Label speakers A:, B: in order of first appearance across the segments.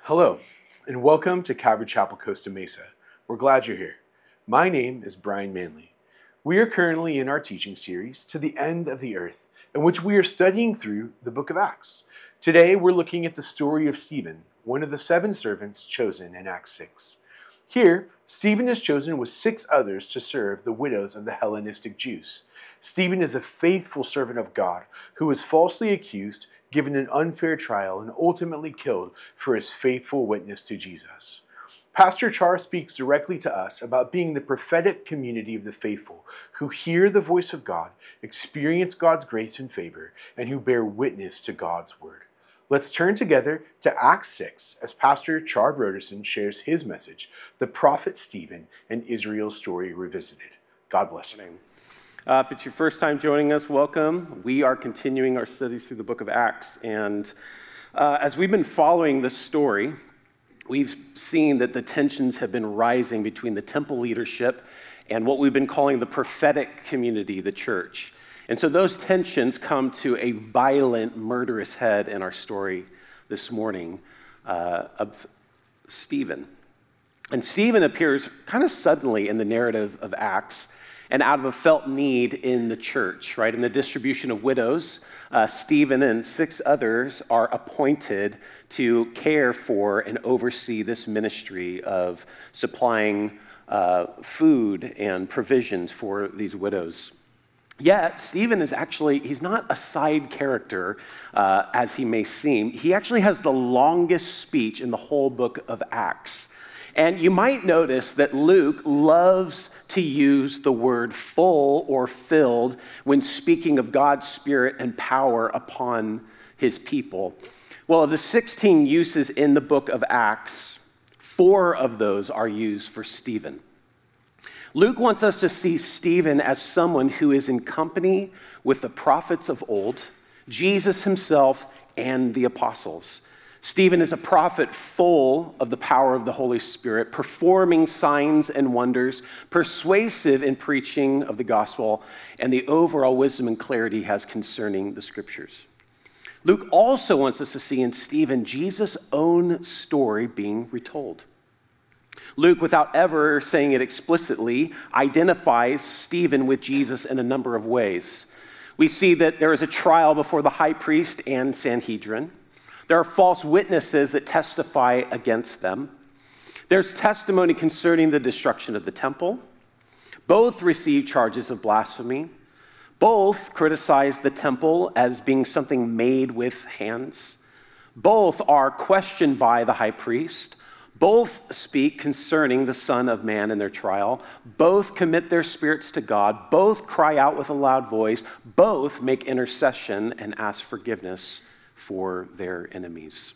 A: Hello, and welcome to Calvary Chapel, Costa Mesa. We're glad you're here. My name is Brian Manley. We are currently in our teaching series, To the End of the Earth, in which we are studying through the book of Acts. Today, we're looking at the story of Stephen, one of the 7 servants chosen in Acts 6. Here, Stephen is chosen with 6 others to serve the widows of the Hellenistic Jews. Stephen is a faithful servant of God who was falsely accused, given an unfair trial, and ultimately killed for his faithful witness to Jesus. Pastor Char speaks directly to us about being the prophetic community of the faithful who hear the voice of God, experience God's grace and favor, and who bear witness to God's word. Let's turn together to Acts 6 as Pastor Char Broderson shares his message, The Prophet Stephen and Israel's Story Revisited. God bless you.
B: If it's your first time joining us, welcome. We are continuing our studies through the book of Acts. And as we've been following this story, we've seen that the tensions have been rising between the temple leadership and what we've been calling the prophetic community, the church. And so those tensions come to a violent, murderous head in our story this morning of Stephen. And Stephen appears kind of suddenly in the narrative of Acts, and out of a felt need in the church, right? In the distribution of widows, Stephen and 6 others are appointed to care for and oversee this ministry of supplying food and provisions for these widows. Yet, Stephen is he's not a side character as he may seem. He actually has the longest speech in the whole book of Acts. And you might notice that Luke loves to use the word full or filled when speaking of God's Spirit and power upon his people. Well, of the 16 uses in the book of Acts, 4 of those are used for Stephen. Luke wants us to see Stephen as someone who is in company with the prophets of old, Jesus himself, and the apostles. Stephen is a prophet full of the power of the Holy Spirit, performing signs and wonders, persuasive in preaching of the gospel, and the overall wisdom and clarity he has concerning the scriptures. Luke also wants us to see in Stephen Jesus' own story being retold. Luke, without ever saying it explicitly, identifies Stephen with Jesus in a number of ways. We see that there is a trial before the high priest and Sanhedrin. There are false witnesses that testify against them. There's testimony concerning the destruction of the temple. Both receive charges of blasphemy. Both criticize the temple as being something made with hands. Both are questioned by the high priest. Both speak concerning the Son of Man in their trial. Both commit their spirits to God. Both cry out with a loud voice. Both make intercession and ask forgiveness for their enemies.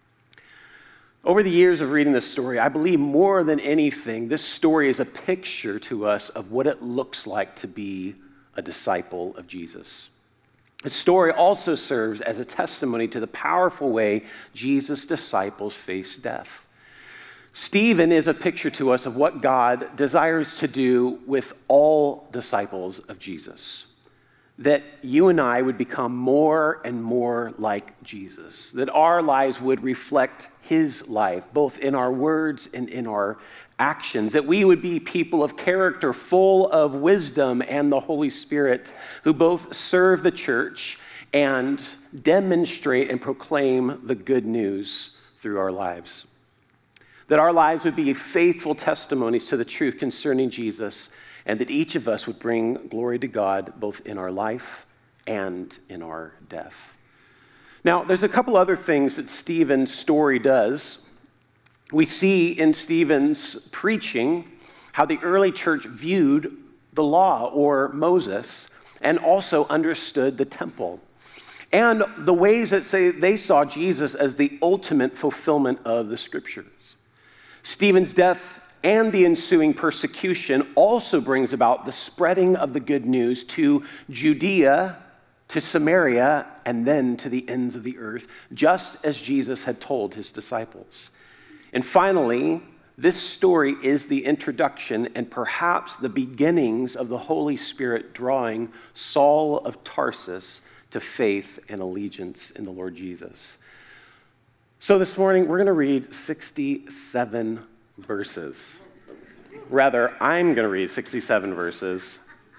B: Over the years of reading this story, I believe more than anything, this story is a picture to us of what it looks like to be a disciple of Jesus. The story also serves as a testimony to the powerful way Jesus' disciples face death. Stephen is a picture to us of what God desires to do with all disciples of Jesus. That you and I would become more and more like Jesus, that our lives would reflect his life, both in our words and in our actions, that we would be people of character, full of wisdom and the Holy Spirit, who both serve the church and demonstrate and proclaim the good news through our lives. That our lives would be faithful testimonies to the truth concerning Jesus, and that each of us would bring glory to God both in our life and in our death. Now, there's a couple other things that Stephen's story does. We see in Stephen's preaching how the early church viewed the law or Moses and also understood the temple, and the ways that they saw Jesus as the ultimate fulfillment of the scriptures. Stephen's death and the ensuing persecution also brings about the spreading of the good news to Judea, to Samaria, and then to the ends of the earth, just as Jesus had told his disciples. And finally, this story is the introduction and perhaps the beginnings of the Holy Spirit drawing Saul of Tarsus to faith and allegiance in the Lord Jesus. So this morning, we're going to read 67 verses. Rather, I'm going to read 67 verses.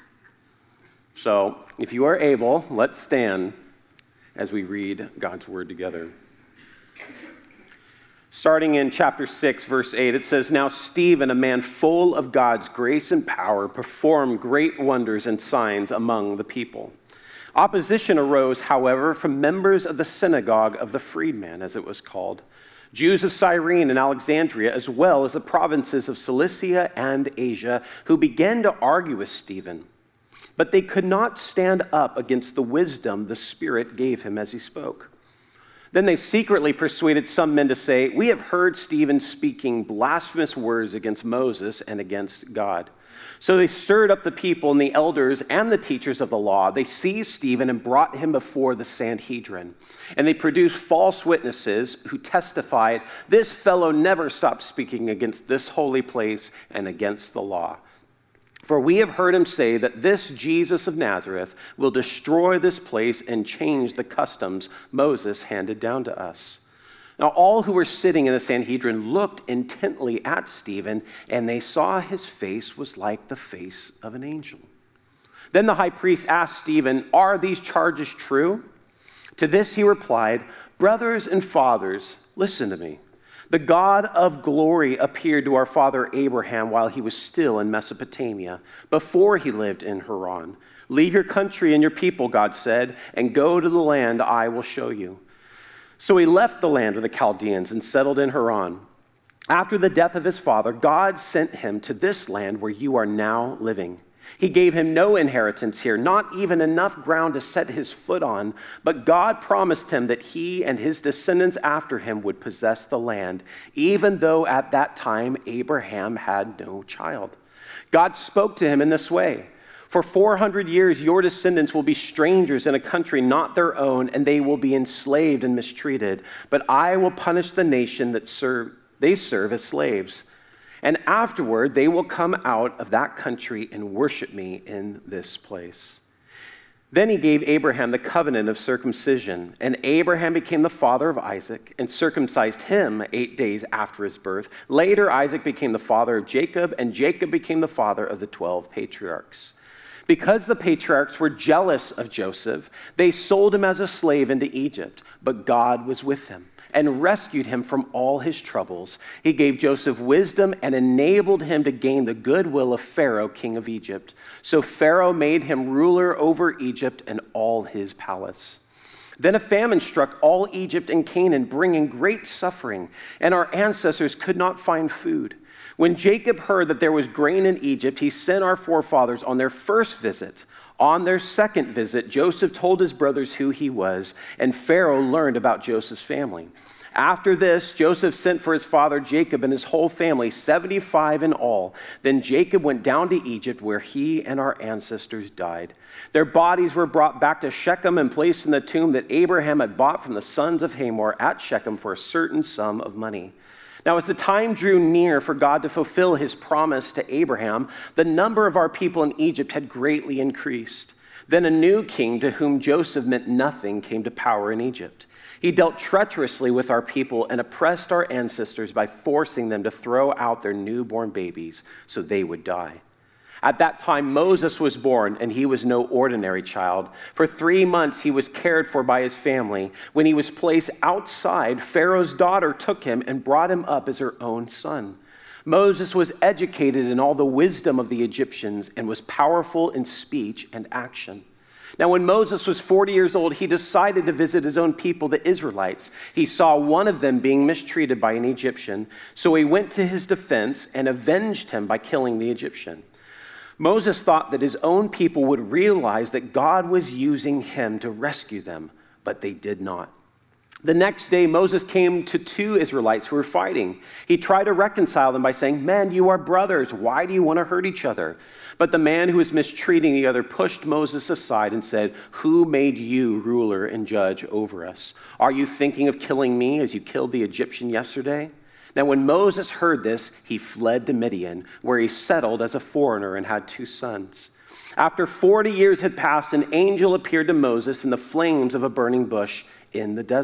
B: So if you are able, let's stand as we read God's word together. Starting in chapter 6, verse 8, it says, "Now Stephen, a man full of God's grace and power, performed great wonders and signs among the people. Opposition arose, however, from members of the synagogue of the freedman, as it was called, Jews of Cyrene and Alexandria, as well as the provinces of Cilicia and Asia, who began to argue with Stephen. But they could not stand up against the wisdom the Spirit gave him as he spoke. Then they secretly persuaded some men to say, 'We have heard Stephen speaking blasphemous words against Moses and against God.' So they stirred up the people and the elders and the teachers of the law. They seized Stephen and brought him before the Sanhedrin. And they produced false witnesses who testified, 'This fellow never stopped speaking against this holy place and against the law. For we have heard him say that this Jesus of Nazareth will destroy this place and change the customs Moses handed down to us.' Now all who were sitting in the Sanhedrin looked intently at Stephen, and they saw his face was like the face of an angel. Then the high priest asked Stephen, 'Are these charges true?' To this he replied, 'Brothers and fathers, listen to me. The God of glory appeared to our father Abraham while he was still in Mesopotamia, before he lived in Haran. 'Leave your country and your people,' God said, 'and go to the land I will show you.' So he left the land of the Chaldeans and settled in Haran. After the death of his father, God sent him to this land where you are now living. He gave him no inheritance here, not even enough ground to set his foot on, but God promised him that he and his descendants after him would possess the land, even though at that time Abraham had no child. God spoke to him in this way. 'For 400 years your descendants will be strangers in a country not their own, and they will be enslaved and mistreated. But I will punish the nation that they serve as slaves. And afterward they will come out of that country and worship me in this place.' Then he gave Abraham the covenant of circumcision, and Abraham became the father of Isaac and circumcised him 8 days after his birth. Later Isaac became the father of Jacob, and Jacob became the father of the 12 patriarchs. Because the patriarchs were jealous of Joseph, they sold him as a slave into Egypt, but God was with him and rescued him from all his troubles. He gave Joseph wisdom and enabled him to gain the goodwill of Pharaoh, king of Egypt. So Pharaoh made him ruler over Egypt and all his palace. Then a famine struck all Egypt and Canaan, bringing great suffering, and our ancestors could not find food. When Jacob heard that there was grain in Egypt, he sent our forefathers on their first visit. On their second visit, Joseph told his brothers who he was, and Pharaoh learned about Joseph's family. After this, Joseph sent for his father Jacob and his whole family, 75 in all. Then Jacob went down to Egypt, where he and our ancestors died. Their bodies were brought back to Shechem and placed in the tomb that Abraham had bought from the sons of Hamor at Shechem for a certain sum of money. Now, as the time drew near for God to fulfill his promise to Abraham, the number of our people in Egypt had greatly increased. Then a new king, to whom Joseph meant nothing, came to power in Egypt. He dealt treacherously with our people and oppressed our ancestors by forcing them to throw out their newborn babies so they would die. At that time, Moses was born, and he was no ordinary child. For 3 months, he was cared for by his family. When he was placed outside, Pharaoh's daughter took him and brought him up as her own son. Moses was educated in all the wisdom of the Egyptians and was powerful in speech and action. Now, when Moses was 40 years old, he decided to visit his own people, the Israelites. He saw one of them being mistreated by an Egyptian, so he went to his defense and avenged him by killing the Egyptian. Moses thought that his own people would realize that God was using him to rescue them, but they did not. The next day, Moses came to 2 Israelites who were fighting. He tried to reconcile them by saying, "Men, you are brothers. Why do you want to hurt each other?" But the man who was mistreating the other pushed Moses aside and said, "Who made you ruler and judge over us? Are you thinking of killing me as you killed the Egyptian yesterday?" Now, when Moses heard this, he fled to Midian, where he settled as a foreigner and had 2 sons. After 40 years had passed, an angel appeared to Moses in the flames of a burning bush in the desert.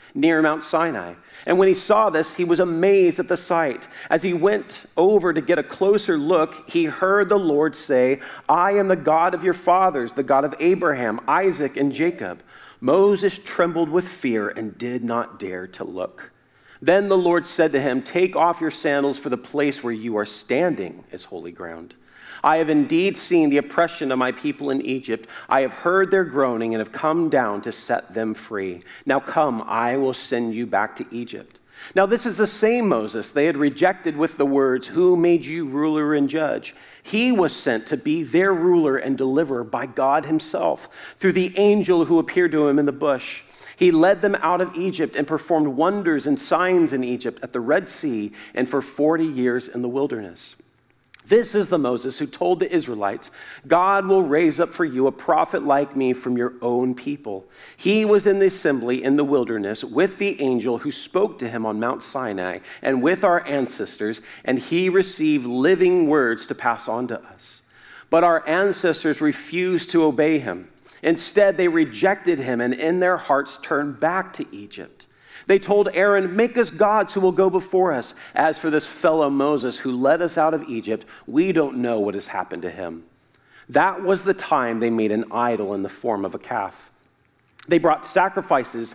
B: near Mount Sinai. And when he saw this, he was amazed at the sight. As he went over to get a closer look, he heard the Lord say, "I am the God of your fathers, the God of Abraham, Isaac, and Jacob." Moses trembled with fear and did not dare to look. Then the Lord said to him, "Take off your sandals, for the place where you are standing is holy ground. I have indeed seen the oppression of my people in Egypt. I have heard their groaning and have come down to set them free. Now come, I will send you back to Egypt." Now this is the same Moses they had rejected with the words, "Who made you ruler and judge?" He was sent to be their ruler and deliverer by God himself through the angel who appeared to him in the bush. He led them out of Egypt and performed wonders and signs in Egypt at the Red Sea and for 40 years in the wilderness. This is the Moses who told the Israelites, "God will raise up for you a prophet like me from your own people." He was in the assembly in the wilderness with the angel who spoke to him on Mount Sinai and with our ancestors, and he received living words to pass on to us. But our ancestors refused to obey him. Instead, they rejected him and in their hearts turned back to Egypt. They told Aaron, "Make us gods who will go before us. As for this fellow Moses who led us out of Egypt, we don't know what has happened to him." That was the time they made an idol in the form of a calf. They brought sacrifices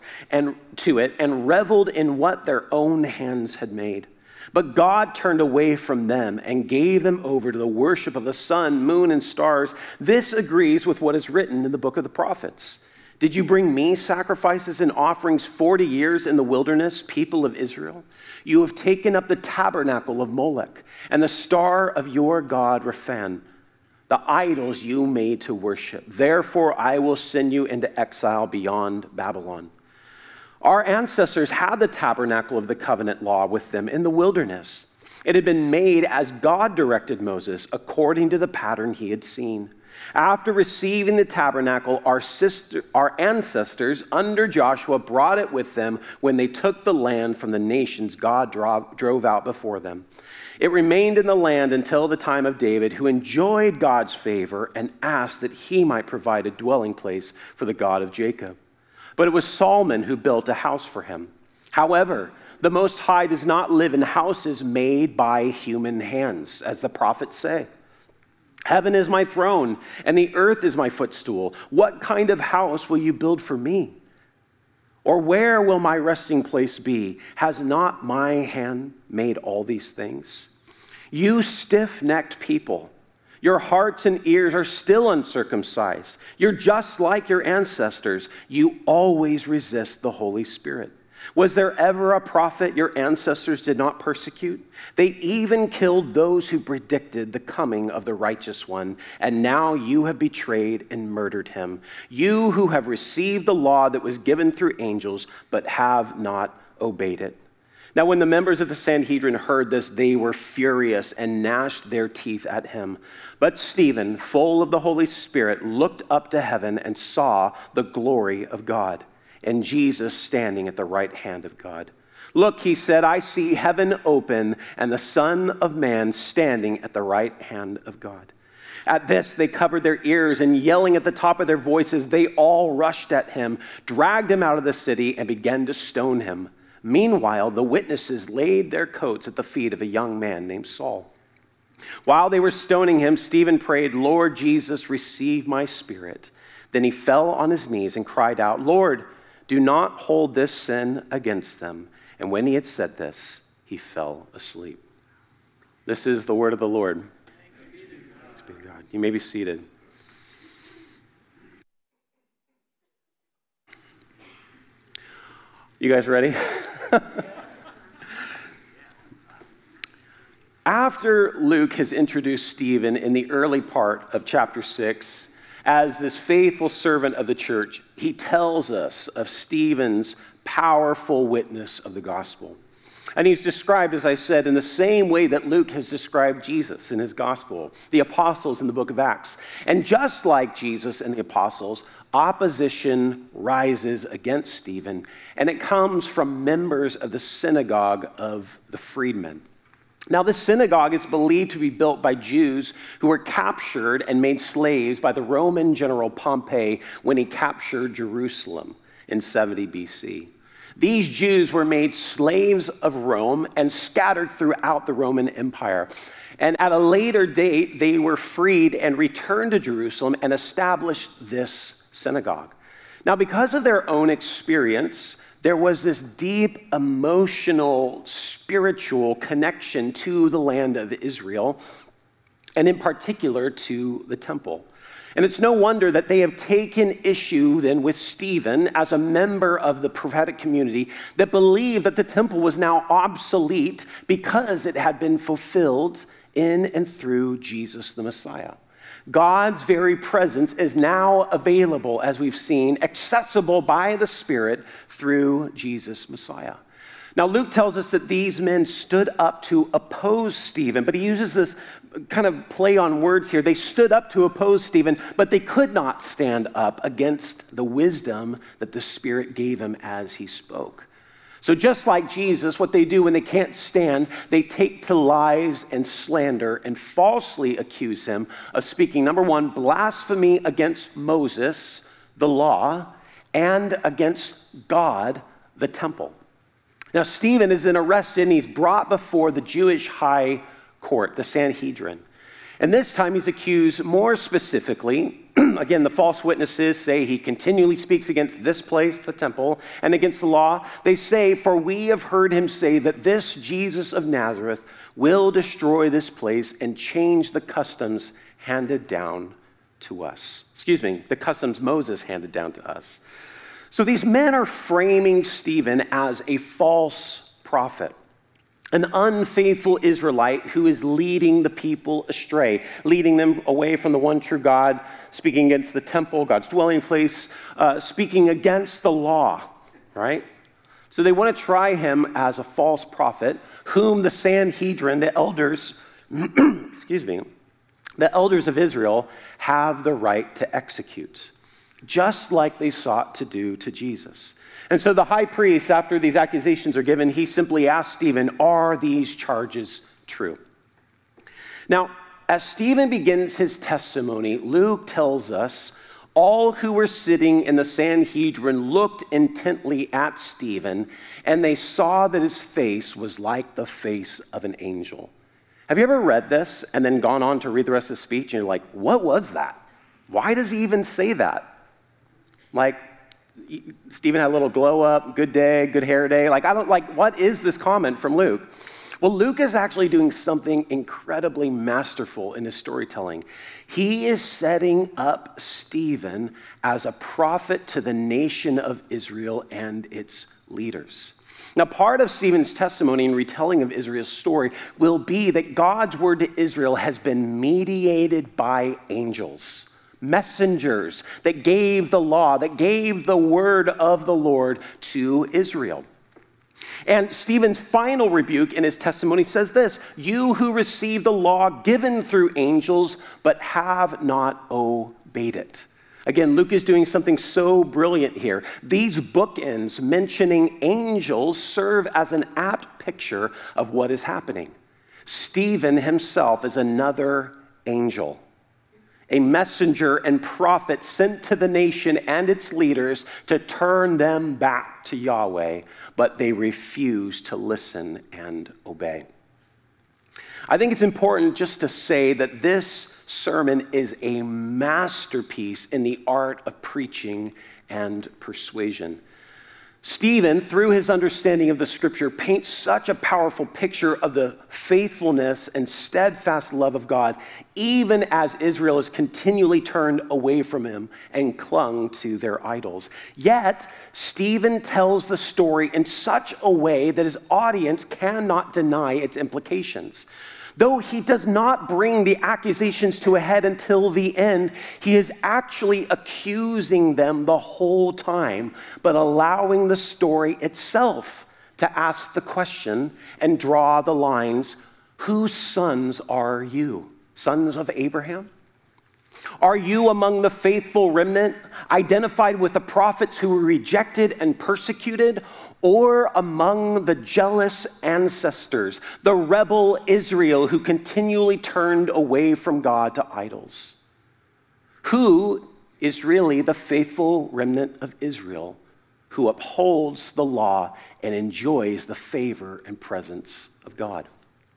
B: to it and reveled in what their own hands had made. But God turned away from them and gave them over to the worship of the sun, moon, and stars. This agrees with what is written in the book of the prophets. "Did you bring me sacrifices and offerings 40 years in the wilderness, people of Israel? You have taken up the tabernacle of Molech and the star of your god Rephan, the idols you made to worship. Therefore, I will send you into exile beyond Babylon." Our ancestors had the tabernacle of the covenant law with them in the wilderness. It had been made as God directed Moses, according to the pattern he had seen. After receiving the tabernacle, our ancestors under Joshua brought it with them when they took the land from the nations God drove out before them. It remained in the land until the time of David, who enjoyed God's favor and asked that he might provide a dwelling place for the God of Jacob. But it was Solomon who built a house for him. However, the Most High does not live in houses made by human hands, as the prophets say. "Heaven is my throne, and the earth is my footstool. What kind of house will you build for me? Or where will my resting place be? Has not my hand made all these things? You stiff-necked people, your hearts and ears are still uncircumcised. You're just like your ancestors. You always resist the Holy Spirit. Was there ever a prophet your ancestors did not persecute? They even killed those who predicted the coming of the righteous one, and now you have betrayed and murdered him. You who have received the law that was given through angels, but have not obeyed it." Now when the members of the Sanhedrin heard this, they were furious and gnashed their teeth at him. But Stephen, full of the Holy Spirit, looked up to heaven and saw the glory of God, and Jesus standing at the right hand of God. "Look," he said, "I see heaven open and the Son of Man standing at the right hand of God." At this, they covered their ears, and yelling at the top of their voices, they all rushed at him, dragged him out of the city, and began to stone him. Meanwhile, the witnesses laid their coats at the feet of a young man named Saul. While they were stoning him, Stephen prayed, "Lord Jesus, receive my spirit." Then he fell on his knees and cried out, "Lord, do not hold this sin against them." And when he had said this, he fell asleep. This is the word of the Lord. Thanks be to God. You may be seated. You guys ready? After Luke has introduced Stephen in the early part of chapter 6, as this faithful servant of the church, he tells us of Stephen's powerful witness of the gospel. And he's described, as I said, in the same way that Luke has described Jesus in his gospel, the apostles in the book of Acts. And just like Jesus and the apostles, opposition rises against Stephen, and it comes from members of the synagogue of the freedmen. Now, this synagogue is believed to be built by Jews who were captured and made slaves by the Roman general Pompey when he captured Jerusalem in 70 BC. These Jews were made slaves of Rome and scattered throughout the Roman Empire. And at a later date, they were freed and returned to Jerusalem and established this synagogue. Now, because of their own experience, there was this deep emotional, spiritual connection to the land of Israel, and in particular to the temple. And it's no wonder that they have taken issue then with Stephen as a member of the prophetic community that believed that the temple was now obsolete because it had been fulfilled in and through Jesus the Messiah. God's very presence is now available, as we've seen, accessible by the Spirit through Jesus Messiah. Now, Luke tells us that these men stood up to oppose Stephen, but he uses this kind of play on words here. They stood up to oppose Stephen, but they could not stand up against the wisdom that the Spirit gave him as he spoke. So just like Jesus, what they do when they can't stand, they take to lies and slander and falsely accuse him of speaking, number one, blasphemy against Moses, the law, and against God, the temple. Now, Stephen is then arrested and he's brought before the Jewish high court, the Sanhedrin. And this time he's accused more specifically. Again, the false witnesses say he continually speaks against this place, the temple, and against the law. They say, for we have heard him say that this Jesus of Nazareth will destroy this place and change the customs handed down to us. The customs Moses handed down to us. So these men are framing Stephen as a false prophet, an unfaithful Israelite who is leading the people astray, leading them away from the one true God, speaking against the temple, God's dwelling place, speaking against the law, right? So they want to try him as a false prophet, whom the Sanhedrin, the elders, the elders of Israel have the right to execute, just like they sought to do to Jesus. And so the high priest, after these accusations are given, he simply asks Stephen, are these charges true? Now, as Stephen begins his testimony, Luke tells us all who were sitting in the Sanhedrin looked intently at Stephen, and they saw that his face was like the face of an angel. Have you ever read this and then gone on to read the rest of the speech, and you're like, what was that? Why does he even say that? Like, Stephen had a little glow up, good day, good hair day. What is this comment from Luke? Well, Luke is actually doing something incredibly masterful in his storytelling. He is setting up Stephen as a prophet to the nation of Israel and its leaders. Now, part of Stephen's testimony and retelling of Israel's story will be that God's word to Israel has been mediated by angels, messengers that gave the law, that gave the word of the Lord to Israel. And Stephen's final rebuke in his testimony says this, you who received the law given through angels, but have not obeyed it. Again, Luke is doing something so brilliant here. These bookends mentioning angels serve as an apt picture of what is happening. Stephen himself is another angel, a messenger and prophet sent to the nation and its leaders to turn them back to Yahweh, but they refuse to listen and obey. I think it's important just to say that this sermon is a masterpiece in the art of preaching and persuasion. Stephen, through his understanding of the scripture, paints such a powerful picture of the faithfulness and steadfast love of God, even as Israel is continually turned away from him and clung to their idols. Yet, Stephen tells the story in such a way that his audience cannot deny its implications. Though he does not bring the accusations to a head until the end, he is actually accusing them the whole time, but allowing the story itself to ask the question and draw the lines, whose sons are you? Sons of Abraham? Are you among the faithful remnant, identified with the prophets who were rejected and persecuted, or among the jealous ancestors, the rebel Israel who continually turned away from God to idols? Who is really the faithful remnant of Israel who upholds the law and enjoys the favor and presence of God.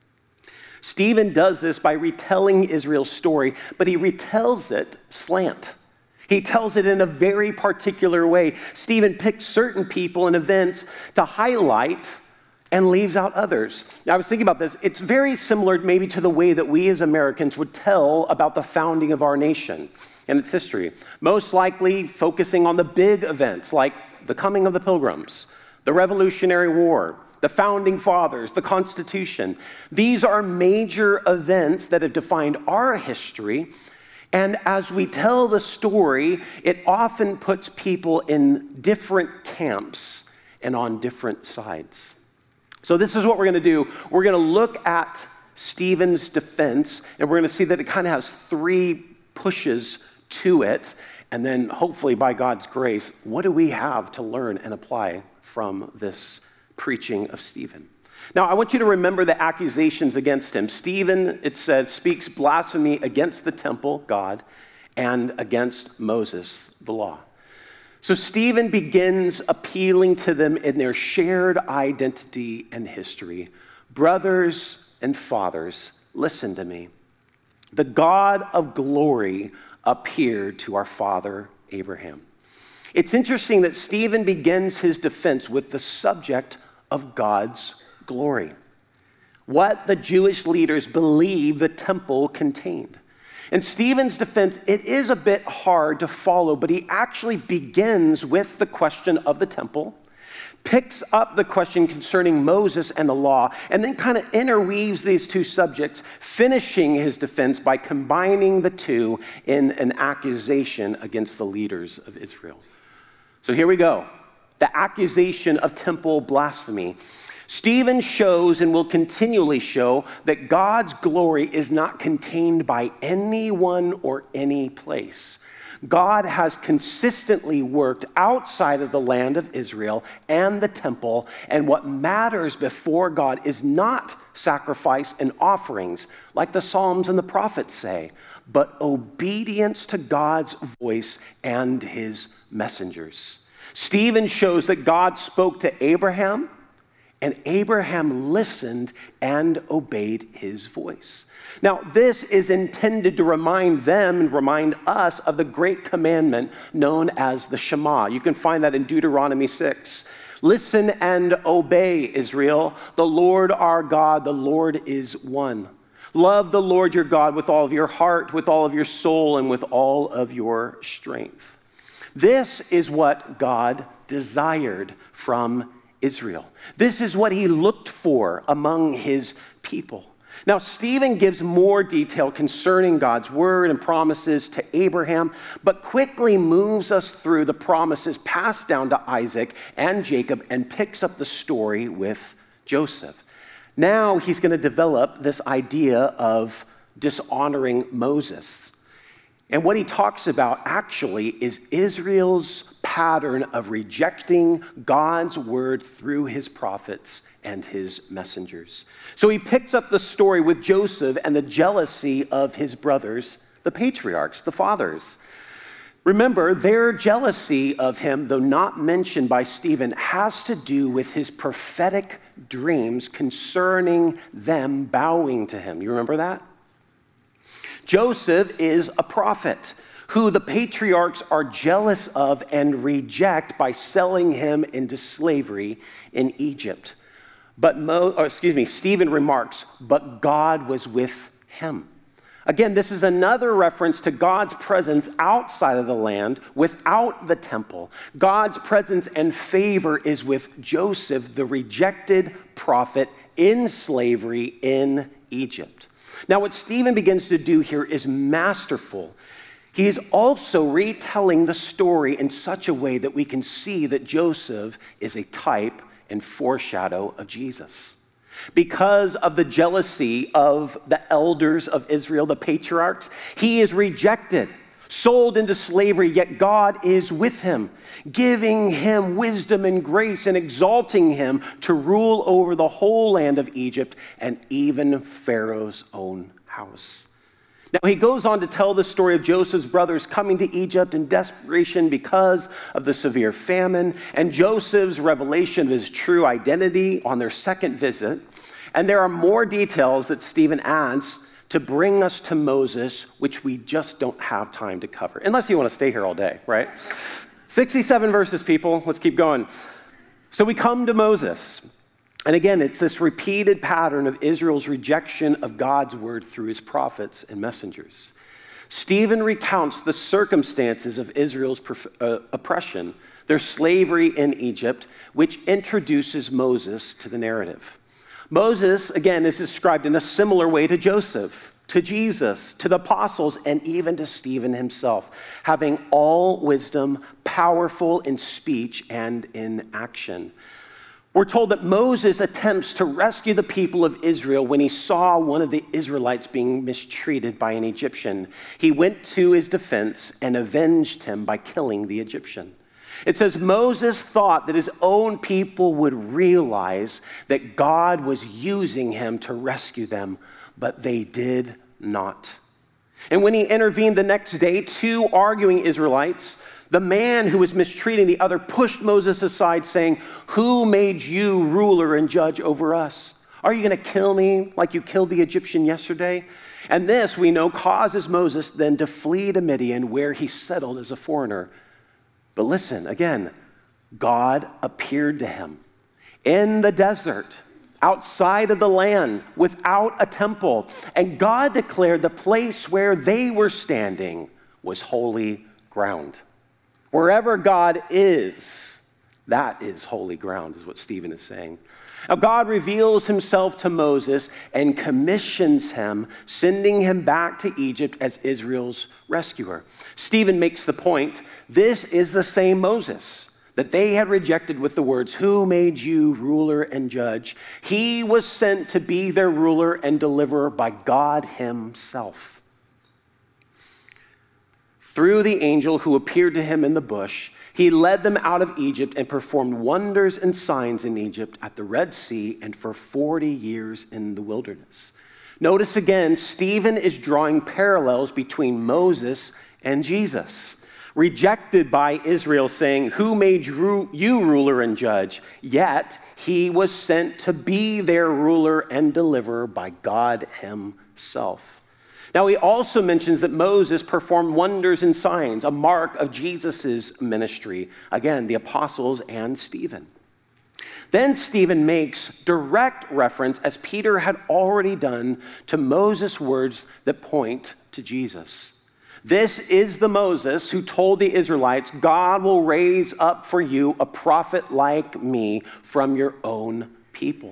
B: Stephen does this by retelling Israel's story, but he retells it slant. He tells it in a very particular way. Stephen picks certain people and events to highlight and leaves out others. Now, I was thinking about this. It's very similar maybe to the way that we as Americans would tell about the founding of our nation and its history. Most likely focusing on the big events like the coming of the Pilgrims, the Revolutionary War, the Founding Fathers, the Constitution. These are major events that have defined our history. And as we tell the story, it often puts people in different camps and on different sides. So this is what we're going to do. We're going to look at Stephen's defense, and we're going to see that it kind of has three pushes to it. And then hopefully by God's grace, what do we have to learn and apply from this preaching of Stephen? Now, I want you to remember the accusations against him. Stephen, it says, speaks blasphemy against the temple, God, and against Moses, the law. So Stephen begins appealing to them in their shared identity and history. Brothers and fathers, listen to me. The God of glory appeared to our father Abraham. It's interesting that Stephen begins his defense with the subject of God's glory, what the Jewish leaders believe the temple contained. In Stephen's defense, it is a bit hard to follow, but he actually begins with the question of the temple, picks up the question concerning Moses and the law, and then kind of interweaves these two subjects, finishing his defense by combining the two in an accusation against the leaders of Israel. So here we go. The accusation of temple blasphemy. Stephen shows and will continually show that God's glory is not contained by anyone or any place. God has consistently worked outside of the land of Israel and the temple, and what matters before God is not sacrifice and offerings, like the Psalms and the prophets say, but obedience to God's voice and his messengers. Stephen shows that God spoke to Abraham, and Abraham listened and obeyed his voice. Now, this is intended to remind them and remind us of the great commandment known as the Shema. You can find that in Deuteronomy 6. Listen and obey, Israel. The Lord our God, the Lord is one. Love the Lord your God with all of your heart, with all of your soul, and with all of your strength. This is what God desired from Israel. This is what he looked for among his people. Now, Stephen gives more detail concerning God's word and promises to Abraham, but quickly moves us through the promises passed down to Isaac and Jacob and picks up the story with Joseph. Now he's going to develop this idea of dishonoring Moses. And what he talks about actually is Israel's pattern of rejecting God's word through his prophets and his messengers. So he picks up the story with Joseph and the jealousy of his brothers, the patriarchs, the fathers. Remember, their jealousy of him, though not mentioned by Stephen, has to do with his prophetic dreams concerning them bowing to him. You remember that? Joseph is a prophet who the patriarchs are jealous of and reject by selling him into slavery in Egypt. But Stephen remarks, but God was with him. Again, this is another reference to God's presence outside of the land, without the temple. God's presence and favor is with Joseph, the rejected prophet in slavery in Egypt. Now, what Stephen begins to do here is masterful. He is also retelling the story in such a way that we can see that Joseph is a type and foreshadow of Jesus. Because of the jealousy of the elders of Israel, the patriarchs, he is rejected, sold into slavery, yet God is with him, giving him wisdom and grace and exalting him to rule over the whole land of Egypt and even Pharaoh's own house. Now, he goes on to tell the story of Joseph's brothers coming to Egypt in desperation because of the severe famine, and Joseph's revelation of his true identity on their second visit. And there are more details that Stephen adds to bring us to Moses, which we just don't have time to cover, unless you want to stay here all day, right? 67 verses, people. Let's keep going. So we come to Moses. And again, it's this repeated pattern of Israel's rejection of God's word through his prophets and messengers. Stephen recounts the circumstances of Israel's oppression, their slavery in Egypt, which introduces Moses to the narrative. Moses, again, is described in a similar way to Joseph, to Jesus, to the apostles, and even to Stephen himself, having all wisdom, powerful in speech and in action. We're told that Moses attempts to rescue the people of Israel when he saw one of the Israelites being mistreated by an Egyptian. He went to his defense and avenged him by killing the Egyptian. It says Moses thought that his own people would realize that God was using him to rescue them, but they did not. And when he intervened the next day, two arguing Israelites, the man who was mistreating the other pushed Moses aside, saying, "Who made you ruler and judge over us? Are you going to kill me like you killed the Egyptian yesterday?" And this, we know, causes Moses then to flee to Midian, where he settled as a foreigner. But listen, again, God appeared to him in the desert, outside of the land, without a temple. And God declared the place where they were standing was holy ground. Wherever God is, that is holy ground, is what Stephen is saying. Now, God reveals himself to Moses and commissions him, sending him back to Egypt as Israel's rescuer. Stephen makes the point, this is the same Moses that they had rejected with the words, "Who made you ruler and judge?" He was sent to be their ruler and deliverer by God himself. Through the angel who appeared to him in the bush, he led them out of Egypt and performed wonders and signs in Egypt, at the Red Sea, and for 40 years in the wilderness. Notice again, Stephen is drawing parallels between Moses and Jesus. Rejected by Israel, saying, "Who made you ruler and judge?" Yet he was sent to be their ruler and deliverer by God himself. Now, he also mentions that Moses performed wonders and signs, a mark of Jesus' ministry. Again, the apostles and Stephen. Then Stephen makes direct reference, as Peter had already done, to Moses' words that point to Jesus. This is the Moses who told the Israelites, "God will raise up for you a prophet like me from your own people."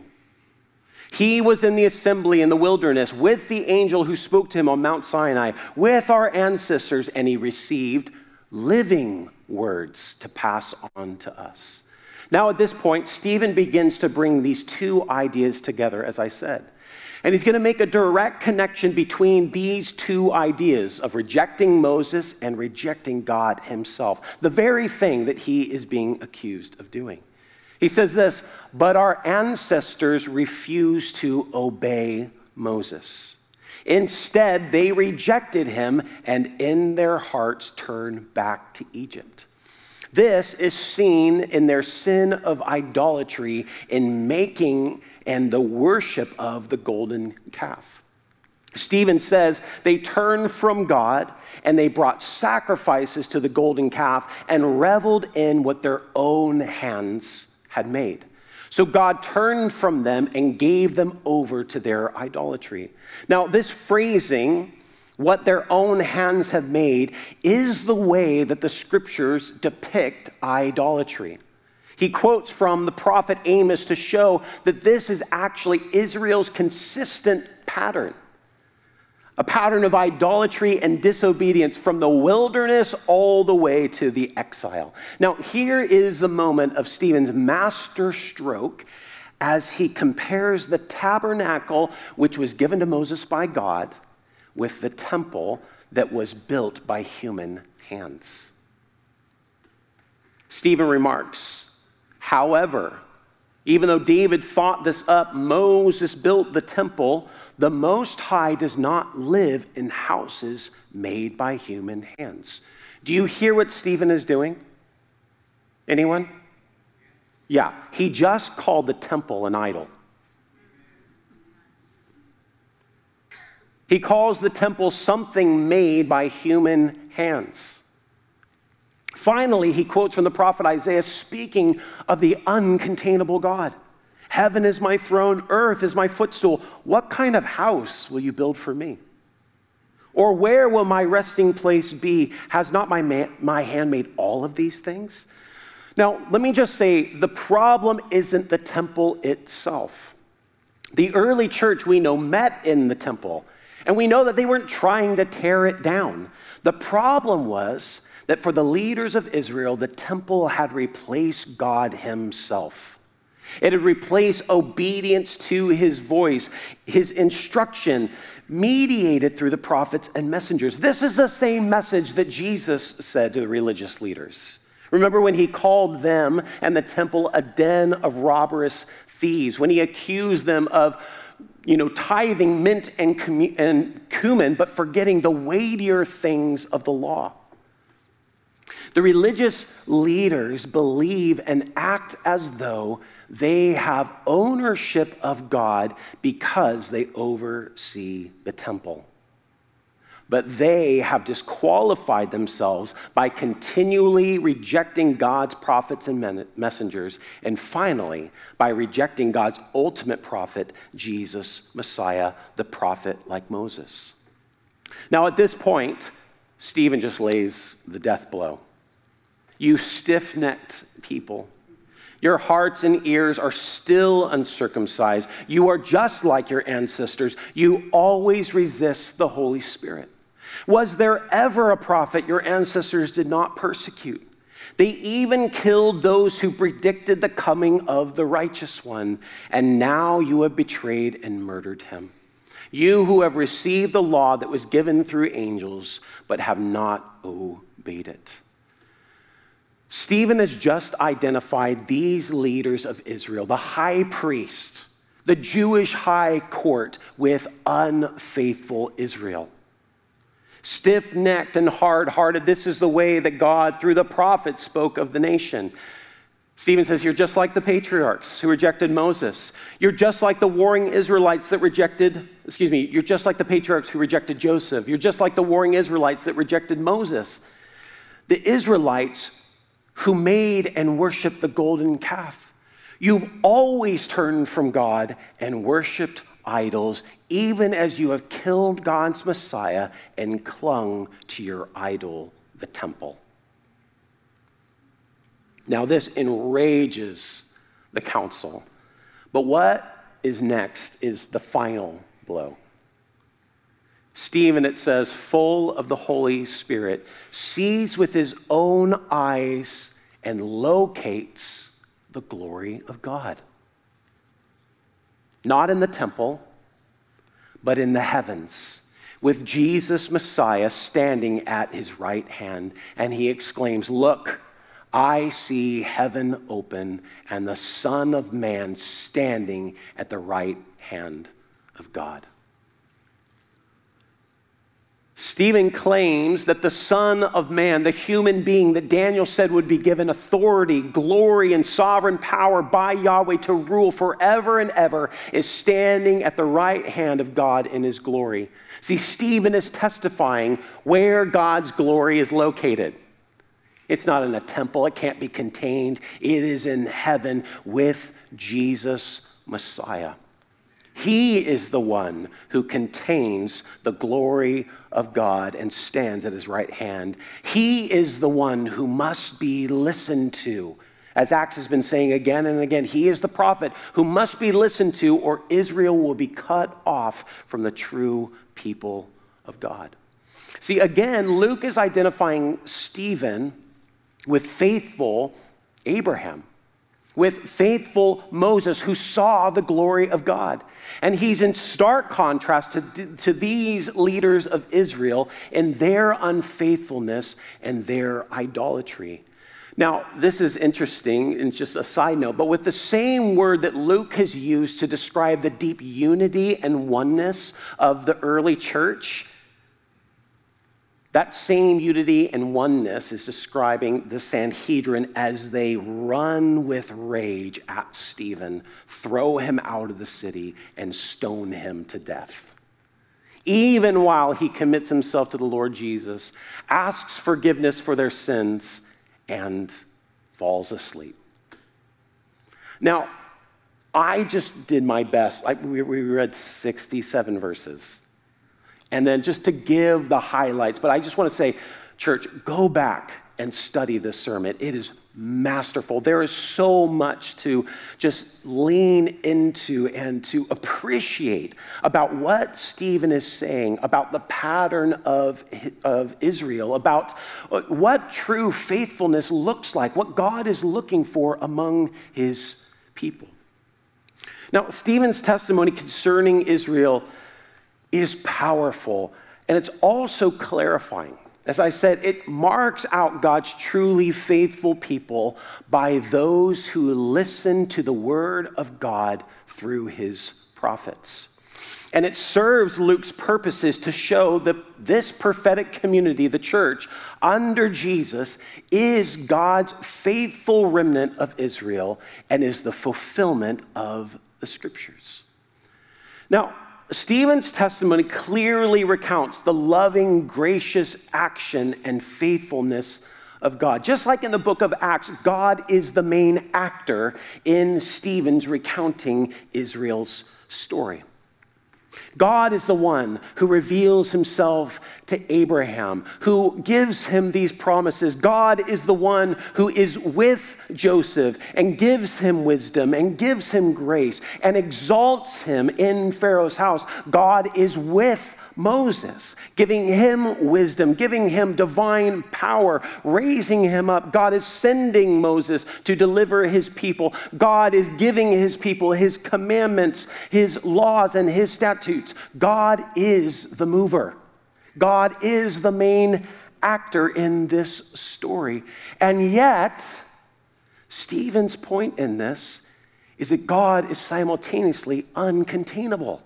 B: He was in the assembly in the wilderness with the angel who spoke to him on Mount Sinai, with our ancestors, and he received living words to pass on to us. Now at this point, Stephen begins to bring these two ideas together, as I said. And he's going to make a direct connection between these two ideas of rejecting Moses and rejecting God himself, the very thing that he is being accused of doing. He says this, "But our ancestors refused to obey Moses. Instead, they rejected him and in their hearts turned back to Egypt." This is seen in their sin of idolatry in making and the worship of the golden calf. Stephen says they turned from God and they brought sacrifices to the golden calf and reveled in what their own hands had made. So God turned from them and gave them over to their idolatry. Now, this phrasing, "what their own hands have made," is the way that the scriptures depict idolatry. He quotes from the prophet Amos to show that this is actually Israel's consistent pattern. A pattern of idolatry and disobedience from the wilderness all the way to the exile. Now, here is the moment of Stephen's master stroke as he compares the tabernacle, which was given to Moses by God, with the temple that was built by human hands. Stephen remarks, "However, Even though David fought this up, Moses built the temple. The Most High does not live in houses made by human hands. Do you hear what Stephen is doing? Anyone? Yeah, he just called the temple an idol. He calls the temple something made by human hands. Finally, he quotes from the prophet Isaiah, speaking of the uncontainable God. Heaven is my throne, earth is my footstool. What kind of house will you build for me? Or where will my resting place be? Has not my hand made all of these things? Now, let me just say, the problem isn't the temple itself. The early church we know met in the temple, and we know that they weren't trying to tear it down. The problem was that for the leaders of Israel, the temple had replaced God himself. It had replaced obedience to his voice, his instruction, mediated through the prophets and messengers. This is the same message that Jesus said to the religious leaders. Remember when he called them and the temple a den of robberous thieves, when he accused them of tithing mint and cumin, but forgetting the weightier things of the law. The religious leaders believe and act as though they have ownership of God because they oversee the temple. But they have disqualified themselves by continually rejecting God's prophets and messengers, and finally, by rejecting God's ultimate prophet, Jesus, Messiah, the prophet like Moses. Now, at this point, Stephen just lays the death blow. You stiff-necked people, your hearts and ears are still uncircumcised. You are just like your ancestors. You always resist the Holy Spirit. Was there ever a prophet your ancestors did not persecute? They even killed those who predicted the coming of the righteous one, and now you have betrayed and murdered him. You who have received the law that was given through angels, but have not obeyed it. Stephen has just identified these leaders of Israel, the high priest, the Jewish high court, with unfaithful Israel. Stiff-necked and hard-hearted, this is the way that God, through the prophets, spoke of the nation. Stephen says, you're just like the patriarchs who rejected Moses. You're just like the warring Israelites that you're just like the patriarchs who rejected Joseph. You're just like the warring Israelites that rejected Moses. The Israelites who made and worshiped the golden calf. You've always turned from God and worshiped idols, even as you have killed God's Messiah and clung to your idol, the temple. Now, this enrages the council. But what is next is the final blow. Stephen, it says, full of the Holy Spirit, sees with his own eyes and locates the glory of God. Not in the temple, but in the heavens, with Jesus Messiah standing at his right hand. And he exclaims, look, I see heaven open and the Son of Man standing at the right hand of God. Stephen claims that the Son of Man, the human being that Daniel said would be given authority, glory, and sovereign power by Yahweh to rule forever and ever, is standing at the right hand of God in his glory. See, Stephen is testifying where God's glory is located. It's not in a temple. It can't be contained. It is in heaven with Jesus Messiah. He is the one who contains the glory of God and stands at his right hand. He is the one who must be listened to. As Acts has been saying again and again, he is the prophet who must be listened to, or Israel will be cut off from the true people of God. See, again, Luke is identifying Stephen with faithful Abraham, with faithful Moses, who saw the glory of God. And he's in stark contrast to these leaders of Israel in their unfaithfulness and their idolatry. Now, this is interesting, and just a side note, but with the same word that Luke has used to describe the deep unity and oneness of the early church, that same unity and oneness is describing the Sanhedrin as they run with rage at Stephen, throw him out of the city, and stone him to death. Even while he commits himself to the Lord Jesus, asks forgiveness for their sins, and falls asleep. Now, I just did my best. We read 67 verses. And then just to give the highlights, but I just want to say, church, go back and study this sermon. It is masterful. There is so much to just lean into and to appreciate about what Stephen is saying, about the pattern of Israel, about what true faithfulness looks like, what God is looking for among his people. Now, Stephen's testimony concerning Israel is powerful, and it's also clarifying. As I said, it marks out God's truly faithful people by those who listen to the word of God through his prophets. And it serves Luke's purposes to show that this prophetic community, the church, under Jesus, is God's faithful remnant of Israel and is the fulfillment of the scriptures. Now, Stephen's testimony clearly recounts the loving, gracious action and faithfulness of God. Just like in the book of Acts, God is the main actor in Stephen's recounting Israel's story. God is the one who reveals himself to Abraham, who gives him these promises. God is the one who is with Joseph and gives him wisdom and gives him grace and exalts him in Pharaoh's house. God is with Moses, giving him wisdom, giving him divine power, raising him up. God is sending Moses to deliver his people. God is giving his people his commandments, his laws, and his statutes. God is the mover. God is the main actor in this story. And yet, Stephen's point in this is that God is simultaneously uncontainable.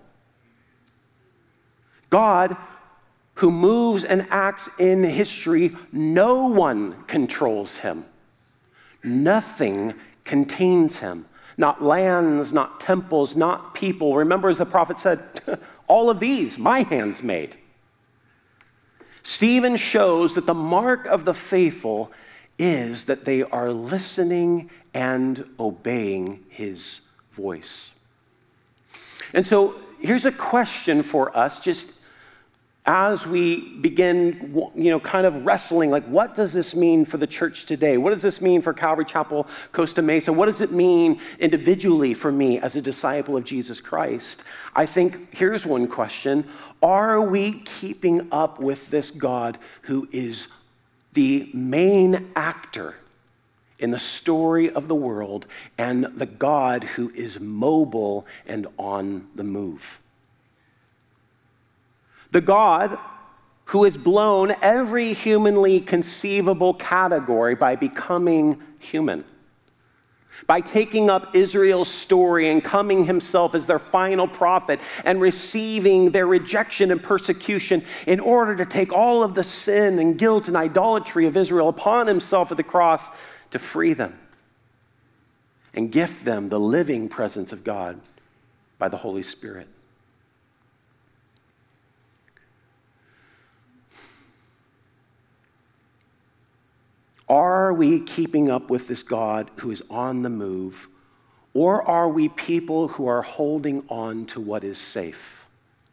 B: God, who moves and acts in history, no one controls him. Nothing contains him. Not lands, not temples, not people. Remember, as the prophet said, all of these my hands made. Stephen shows that the mark of the faithful is that they are listening and obeying his voice. And so here's a question for us, just as we begin, kind of wrestling, like, what does this mean for the church today? What does this mean for Calvary Chapel, Costa Mesa? What does it mean individually for me as a disciple of Jesus Christ? I think here's one question. Are we keeping up with this God who is the main actor in the story of the world and the God who is mobile and on the move? The God who has blown every humanly conceivable category by becoming human, by taking up Israel's story and coming himself as their final prophet and receiving their rejection and persecution in order to take all of the sin and guilt and idolatry of Israel upon himself at the cross to free them and gift them the living presence of God by the Holy Spirit. Are we keeping up with this God who is on the move, or are we people who are holding on to what is safe?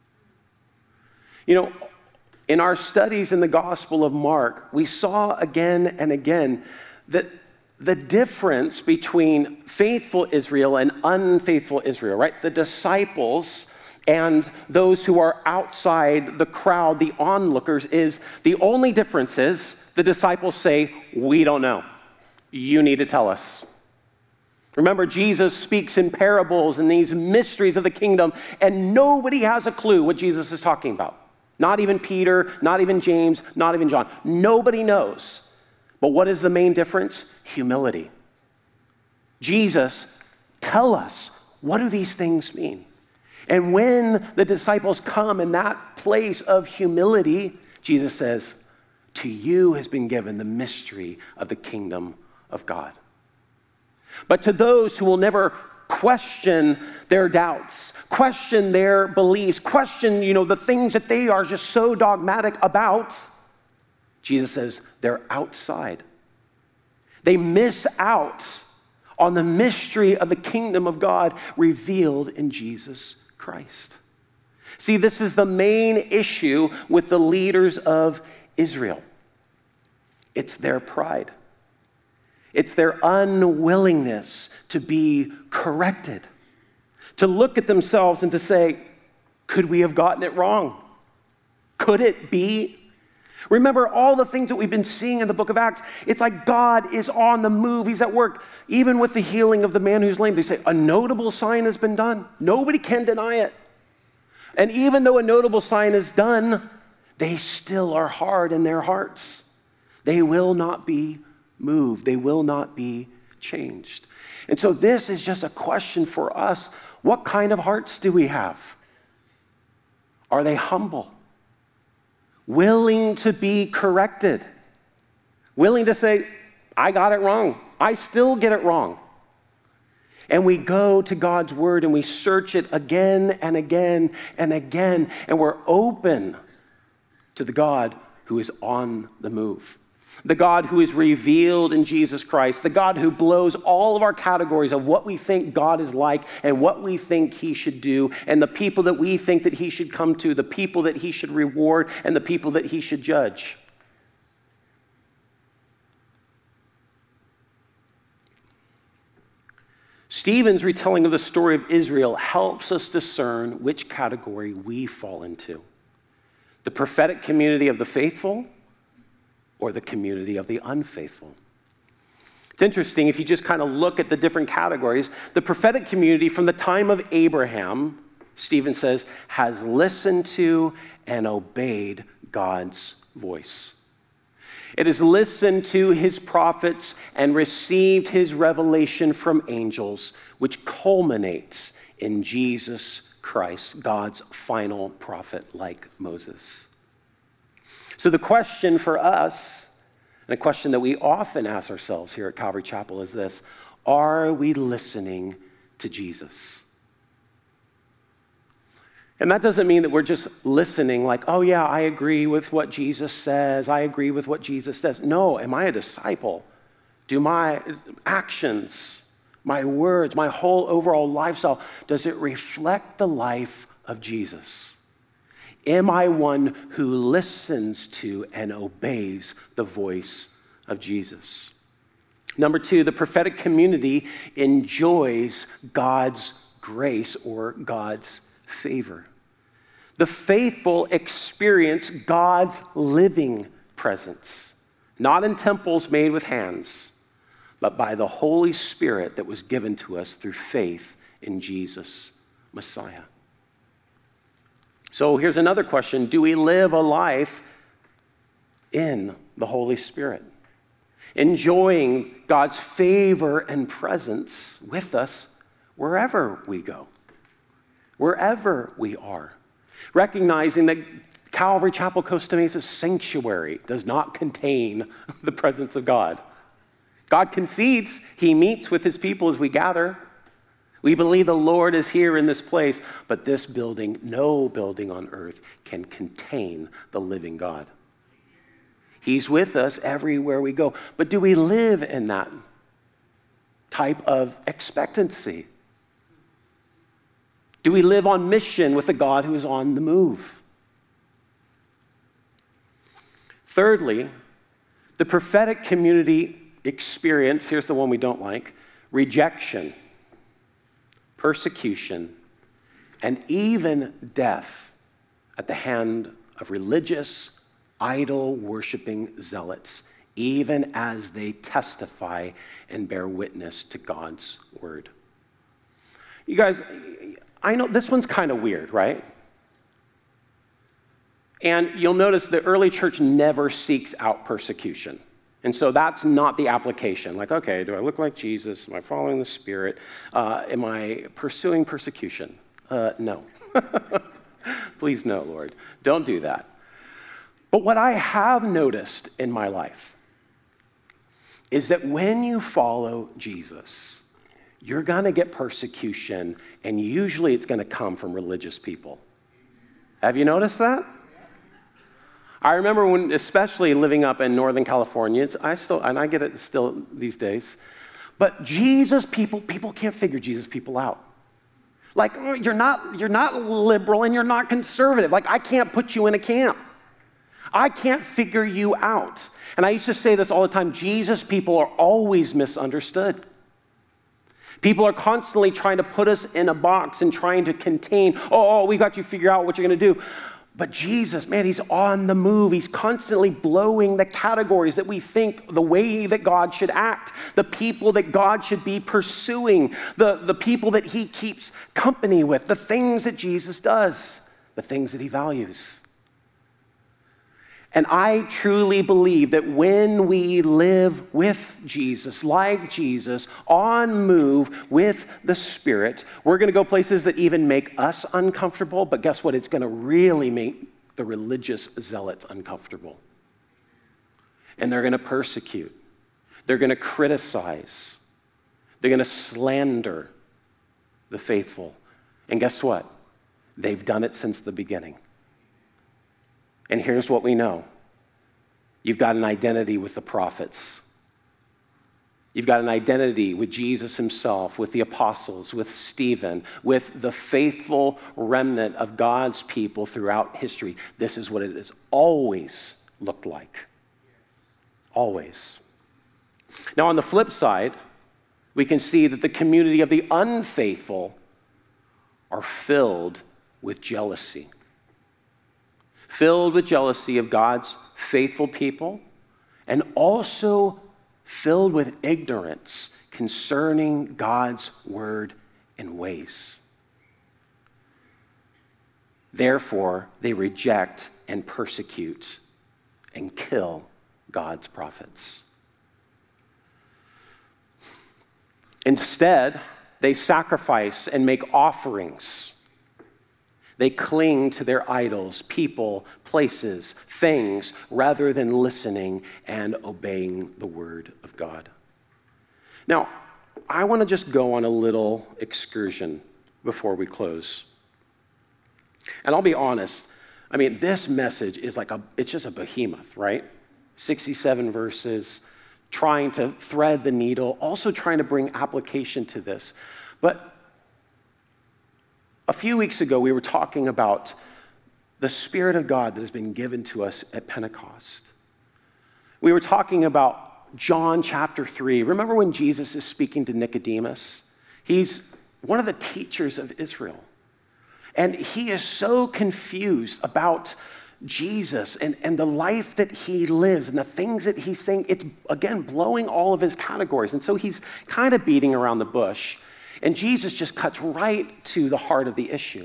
B: In our studies in the Gospel of Mark, we saw again and again that the difference between faithful Israel and unfaithful Israel, right? The disciples and those who are outside the crowd, the onlookers, is the only difference is the disciples say, we don't know. You need to tell us. Remember, Jesus speaks in parables and these mysteries of the kingdom, and nobody has a clue what Jesus is talking about. Not even Peter, not even James, not even John. Nobody knows. But what is the main difference? Humility. Jesus, tell us, what do these things mean? And when the disciples come in that place of humility, Jesus says, to you has been given the mystery of the kingdom of God. But to those who will never question their doubts, question their beliefs, question, the things that they are just so dogmatic about, Jesus says they're outside. They miss out on the mystery of the kingdom of God revealed in Jesus Christ. See, this is the main issue with the leaders of Israel. It's their pride. It's their unwillingness to be corrected, to look at themselves and to say, could we have gotten it wrong? Could it be? Remember all the things that we've been seeing in the book of Acts. It's like God is on the move. He's at work. Even with the healing of the man who's lame, they say a notable sign has been done. Nobody can deny it. And even though a notable sign is done, they still are hard in their hearts. They will not be moved. They will not be changed. And so this is just a question for us. What kind of hearts do we have? Are they humble? Willing to be corrected? Willing to say, I got it wrong. I still get it wrong. And we go to God's word and we search it again and again and again. And we're open to the God who is on the move. The God who is revealed in Jesus Christ, the God who blows all of our categories of what we think God is like and what we think he should do, and the people that we think that he should come to, the people that he should reward, and the people that he should judge. Stephen's retelling of the story of Israel helps us discern which category we fall into. The prophetic community of the faithful, or the community of the unfaithful. It's interesting, if you just kind of look at the different categories, the prophetic community from the time of Abraham, Stephen says, has listened to and obeyed God's voice. It has listened to his prophets and received his revelation from angels, which culminates in Jesus Christ, God's final prophet like Moses. So the question for us, and a question that we often ask ourselves here at Calvary Chapel is this: are we listening to Jesus? And that doesn't mean that we're just listening like, oh yeah, I agree with what Jesus says. I agree with what Jesus says. No, am I a disciple? Do my actions, my words, my whole overall lifestyle, does it reflect the life of Jesus? Am I one who listens to and obeys the voice of Jesus? Number two, the prophetic community enjoys God's grace or God's favor. The faithful experience God's living presence, not in temples made with hands, but by the Holy Spirit that was given to us through faith in Jesus, Messiah. So here's another question. Do we live a life in the Holy Spirit, enjoying God's favor and presence with us wherever we go, wherever we are, recognizing that Calvary Chapel Costa Mesa's sanctuary does not contain the presence of God. God concedes he meets with his people as we gather. We believe the Lord is here in this place, but this building, no building on earth can contain the living God. He's with us everywhere we go. But do we live in that type of expectancy? Do we live on mission with a God who is on the move? Thirdly, the prophetic community experience, here's the one we don't like, rejection, persecution, and even death at the hand of religious, idol-worshiping zealots, even as they testify and bear witness to God's word. You guys, I know this one's kind of weird, right? And you'll notice the early church never seeks out persecution. And so that's not the application. Like, okay, do I look like Jesus? Am I following the Spirit? Am I pursuing persecution? No. Please no, Lord. Don't do that. But what I have noticed in my life is that when you follow Jesus, you're going to get persecution, and usually it's going to come from religious people. Have you noticed that? I remember when, especially living up in Northern California, I get it still these days, but Jesus people can't figure Jesus people out. Like, you're not liberal and you're not conservative. Like, I can't put you in a camp. I can't figure you out. And I used to say this all the time, Jesus people are always misunderstood. People are constantly trying to put us in a box and trying to contain, we got you figure out what you're going to do. But Jesus, man, he's on the move. He's constantly blowing the categories that we think the way that God should act, the people that God should be pursuing, the people that he keeps company with, the things that Jesus does, the things that he values. And I truly believe that when we live with Jesus, like Jesus, on move with the Spirit, we're going to go places that even make us uncomfortable, but guess what? It's going to really make the religious zealots uncomfortable. And they're going to persecute. They're going to criticize. They're going to slander the faithful. And guess what? They've done it since the beginning. And here's what we know. You've got an identity with the prophets. You've got an identity with Jesus himself, with the apostles, with Stephen, with the faithful remnant of God's people throughout history. This is what it has always looked like. Always. Now, on the flip side, we can see that the community of the unfaithful are filled with jealousy. Filled with jealousy of God's faithful people, and also filled with ignorance concerning God's word and ways. Therefore, they reject and persecute and kill God's prophets. Instead, they sacrifice and make offerings. They cling to their idols, people, places, things, rather than listening and obeying the word of God. Now, I want to just go on a little excursion before we close. And I'll be honest, I mean, this message is it's just a behemoth, right? 67 verses, trying to thread the needle, also trying to bring application to this. But a few weeks ago, we were talking about the Spirit of God that has been given to us at Pentecost. We were talking about John chapter 3. Remember when Jesus is speaking to Nicodemus? He's one of the teachers of Israel. And he is so confused about Jesus and the life that he lives and the things that he's saying. It's, again, blowing all of his categories. And so he's kind of beating around the bush. And Jesus just cuts right to the heart of the issue.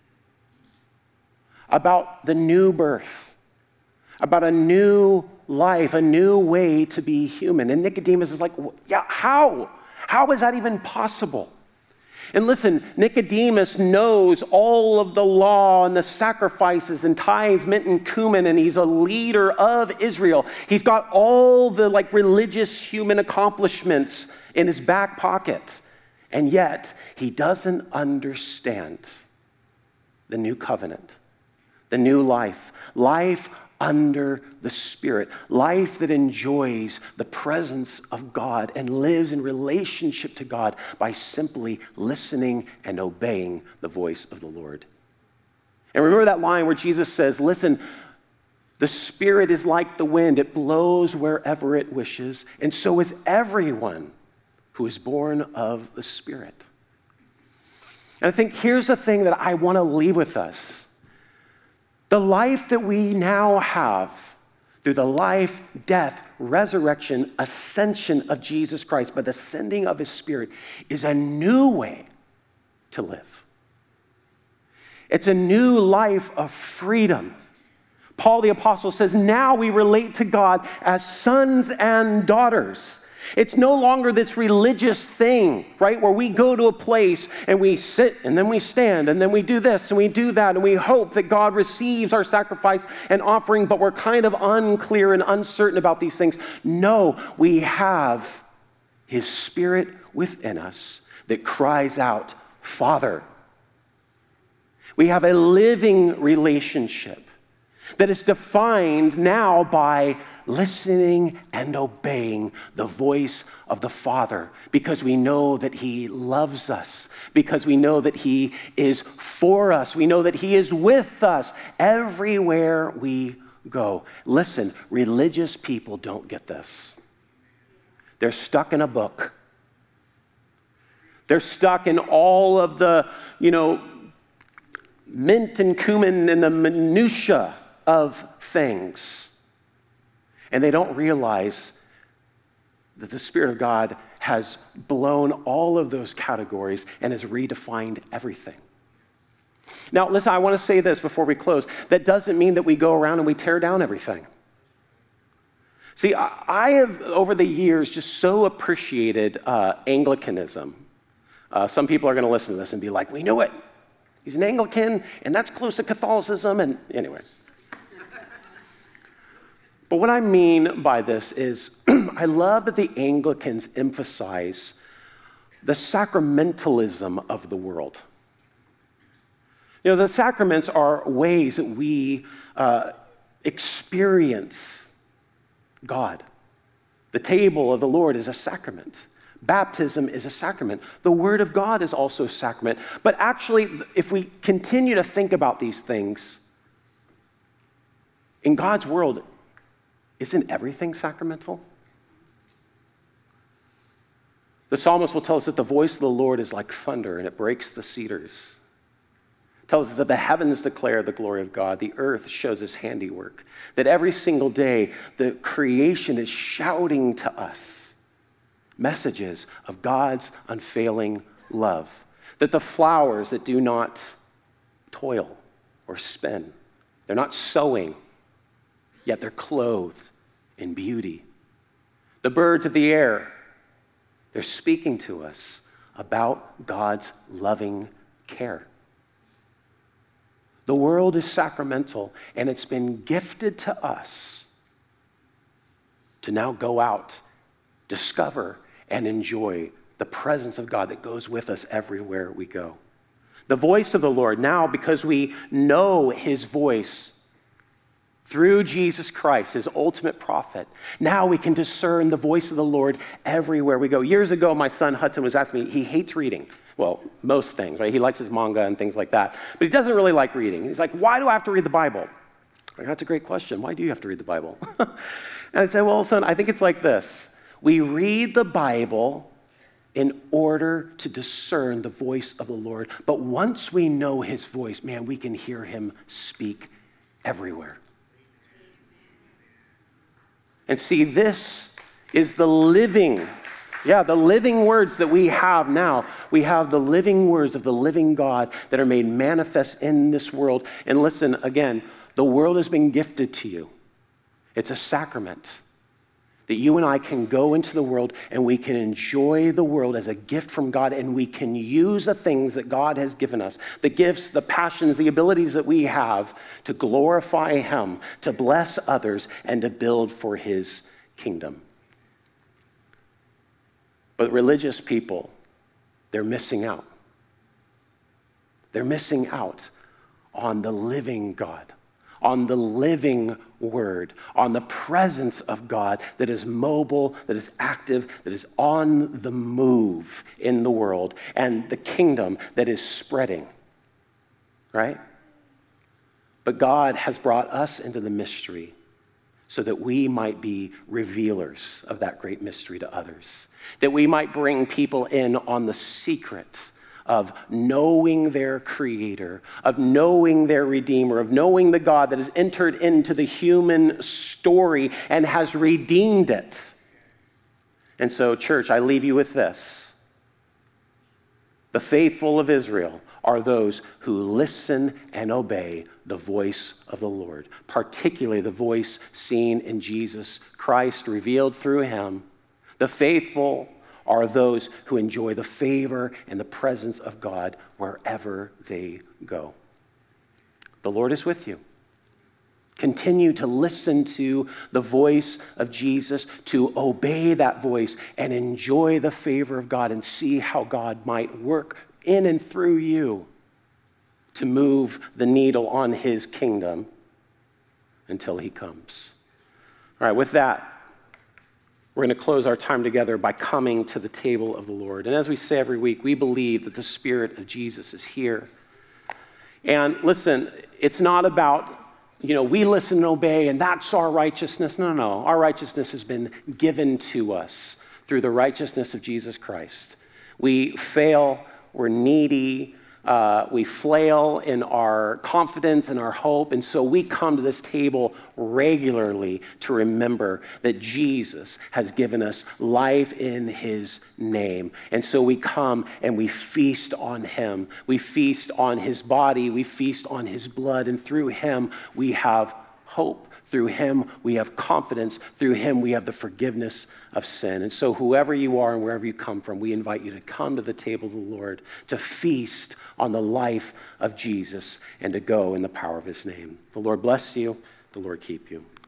B: About the new birth. About a new life, a new way to be human. And Nicodemus is like, yeah, how? How is that even possible? And listen, Nicodemus knows all of the law and the sacrifices and tithes, mint and cumin, and he's a leader of Israel. He's got all the religious human accomplishments in his back pocket. And yet, he doesn't understand the new covenant, the new life under the Spirit, life that enjoys the presence of God and lives in relationship to God by simply listening and obeying the voice of the Lord. And remember that line where Jesus says, listen, the Spirit is like the wind. It blows wherever it wishes, and so is everyone who is born of the Spirit. And I think here's the thing that I want to leave with us. The life that we now have through the life, death, resurrection, ascension of Jesus Christ by the sending of his Spirit is a new way to live. It's a new life of freedom, Paul the Apostle says, now we relate to God as sons and daughters. It's no longer this religious thing, right, where we go to a place and we sit and then we stand and then we do this and we do that and we hope that God receives our sacrifice and offering, but we're kind of unclear and uncertain about these things. No, we have His Spirit within us that cries out, Father. We have a living relationship that is defined now by listening and obeying the voice of the Father, because we know that He loves us, because we know that He is for us, we know that He is with us everywhere we go. Listen, religious people don't get this. They're stuck in a book. They're stuck in all of the, mint and cumin and the minutia of things. And they don't realize that the Spirit of God has blown all of those categories and has redefined everything. Now, listen, I want to say this before we close. That doesn't mean that we go around and we tear down everything. See, I have, over the years, just so appreciated Anglicanism. Some people are going to listen to this and be like, we knew it. He's an Anglican, and that's close to Catholicism, and anyway. But what I mean by this is I love that the Anglicans emphasize the sacramentalism of the world. The sacraments are ways that we experience God. The table of the Lord is a sacrament. Baptism is a sacrament. The Word of God is also a sacrament. But actually, if we continue to think about these things, in God's world, isn't everything sacramental? The psalmist will tell us that the voice of the Lord is like thunder and it breaks the cedars. It tells us that the heavens declare the glory of God. The earth shows His handiwork. That every single day, the creation is shouting to us messages of God's unfailing love. That the flowers that do not toil or spin, they're not sowing, yet they're clothed in beauty. The birds of the air, they're speaking to us about God's loving care. The world is sacramental, and it's been gifted to us to now go out, discover, and enjoy the presence of God that goes with us everywhere we go. The voice of the Lord, now because we know His voice through Jesus Christ, His ultimate prophet, now we can discern the voice of the Lord everywhere we go. Years ago, my son Hudson was asking me, he hates reading. Well, most things, right? He likes his manga and things like that, but he doesn't really like reading. He's like, why do I have to read the Bible? Like, that's a great question. Why do you have to read the Bible? And I say, well, son, I think it's like this. We read the Bible in order to discern the voice of the Lord, but once we know His voice, man, we can hear Him speak everywhere. And see, this is the living words that we have now. We have the living words of the living God that are made manifest in this world. And listen, again, the world has been gifted to you. It's a sacrament that you and I can go into the world and we can enjoy the world as a gift from God, and we can use the things that God has given us, the gifts, the passions, the abilities that we have to glorify Him, to bless others, and to build for His kingdom. But religious people, they're missing out. They're missing out on the living God, on the living Word, on the presence of God that is mobile, that is active, that is on the move in the world, and the kingdom that is spreading, right? But God has brought us into the mystery so that we might be revealers of that great mystery to others, that we might bring people in on the secret of knowing their Creator, of knowing their Redeemer, of knowing the God that has entered into the human story and has redeemed it. And so, church, I leave you with this. The faithful of Israel are those who listen and obey the voice of the Lord, particularly the voice seen in Jesus Christ, revealed through him. The faithful are those who enjoy the favor and the presence of God wherever they go. The Lord is with you. Continue to listen to the voice of Jesus, to obey that voice, and enjoy the favor of God and see how God might work in and through you to move the needle on his kingdom until he comes. All right, with that, we're going to close our time together by coming to the table of the Lord. And as we say every week, we believe that the Spirit of Jesus is here. And listen, it's not about, we listen and obey and that's our righteousness. No. Our righteousness has been given to us through the righteousness of Jesus Christ. We fail, we're needy, we flail in our confidence and our hope, and so we come to this table regularly to remember that Jesus has given us life in his name. And so we come and we feast on him. We feast on his body, we feast on his blood, and through him we have hope. Through him, we have confidence. Through him, we have the forgiveness of sin. And so whoever you are and wherever you come from, we invite you to come to the table of the Lord, to feast on the life of Jesus, and to go in the power of his name. The Lord bless you. The Lord keep you.